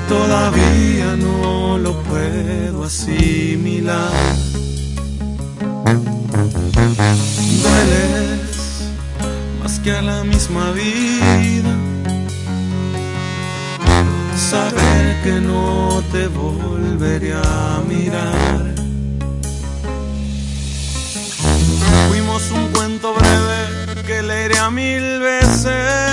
todavía no lo puedo asimilar. Dueles más que a la misma vida, saber que no te volveré a mirar. Fuimos un cuento breve que leeré a 1000 veces.